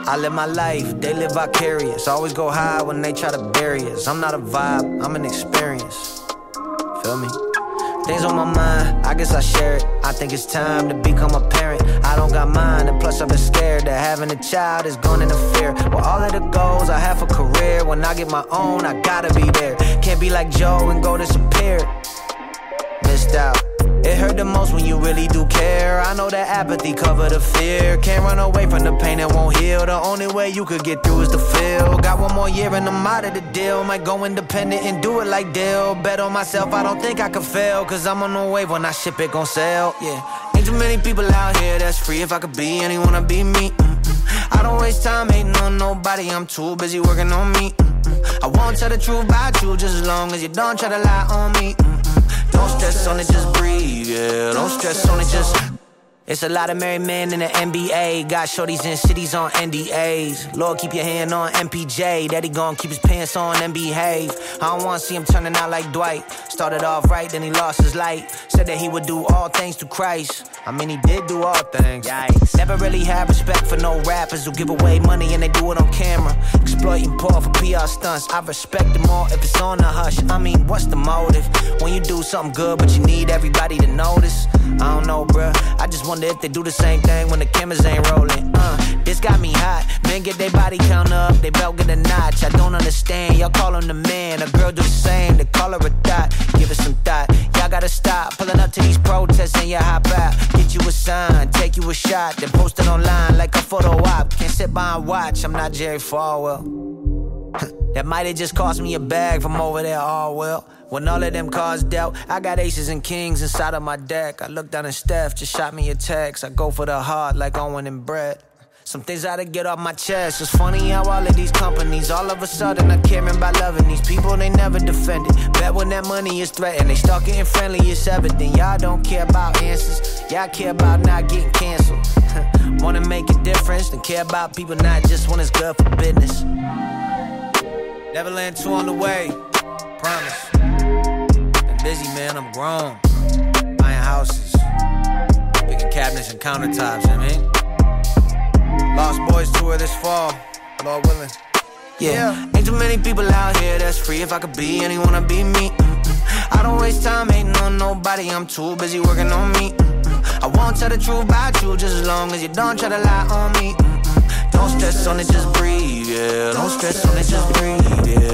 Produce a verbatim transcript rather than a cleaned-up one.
I live my life, they live vicarious. Always go high when they try to bury us. I'm not a vibe, I'm an experience. Feel me? Things on my mind, I guess I share it. I think it's time to become a parent. I don't got mine, and plus I've been scared that having a child is gonna interfere with all of the goals I have for career. When I get my own, I gotta be there. Can't be like Joe and go disappear. Missed out. It hurt the most when you really do care. I know that apathy covered the fear. Can't run away from the pain that won't heal. The only way you could get through is to feel. Got one more year and I'm out of the deal. Might go independent and do it like Dale. Bet on myself, I don't think I could fail. Cause I'm on the wave when I ship it gon' sail. Yeah, ain't too many people out here that's free. If I could be anyone, I'd be me. Mm-mm. I don't waste time hating on nobody. I'm too busy working on me. Mm-mm. I won't tell the truth about you just as long as you don't try to lie on me. Mm-mm. Don't stress on it, just breathe, yeah. Don't stress on it, just... It's a lot of married men in the N B A. Got shorties in cities on N D As. Lord, keep your hand on M P J. Daddy gon' keep his pants on and behave. I don't wanna see him turning out like Dwight. Started off right, then he lost his light. Said that he would do all things through Christ. I mean, he did do all things. Yikes. Never really had respect for no rappers who give away money and they do it on camera. Exploiting poor for P R stunts. I respect them all if it's on the hush. I mean, what's the motive? When you do something good but you need everybody to notice. I don't know, bruh. I just wonder if they do the same thing when the cameras ain't rolling. Uh, this got me hot. Men get their body count up, they belt get a notch. I don't understand. Y'all call him the man. A girl do the same. They call her a dot. Give it some thought. Y'all gotta stop pulling up to these protests and you hop out. Get you a sign, take you a shot, then post it online like a photo op. Can't sit by and watch. I'm not Jerry Falwell. That might've just cost me a bag from over there, all well. When all of them cards dealt, I got aces and kings inside of my deck. I looked down and Steph just shot me a text. I go for the heart like Owen and Brett. Some things I had to get off my chest. It's funny how all of these companies all of a sudden are caring about loving these people they never defended. Bet when that money is threatened, they start getting friendly, it's evident. Y'all don't care about answers, y'all care about not getting canceled. Wanna make a difference, then care about people not just when it's good for business. Neverland two on the way, promise. Been busy, man, I'm grown. Buying houses, picking cabinets and countertops, you know what I mean? Lost Boys tour this fall, Lord willing. Yeah. yeah, ain't too many people out here that's free. If I could be anyone, I'd be me. Mm-mm. I don't waste time hating on nobody. I'm too busy working on me. Mm-mm. I won't tell the truth about you just as long as you don't try to lie on me. Mm-mm. Don't stress on it, just breathe, yeah. Don't stress on it, just breathe, yeah.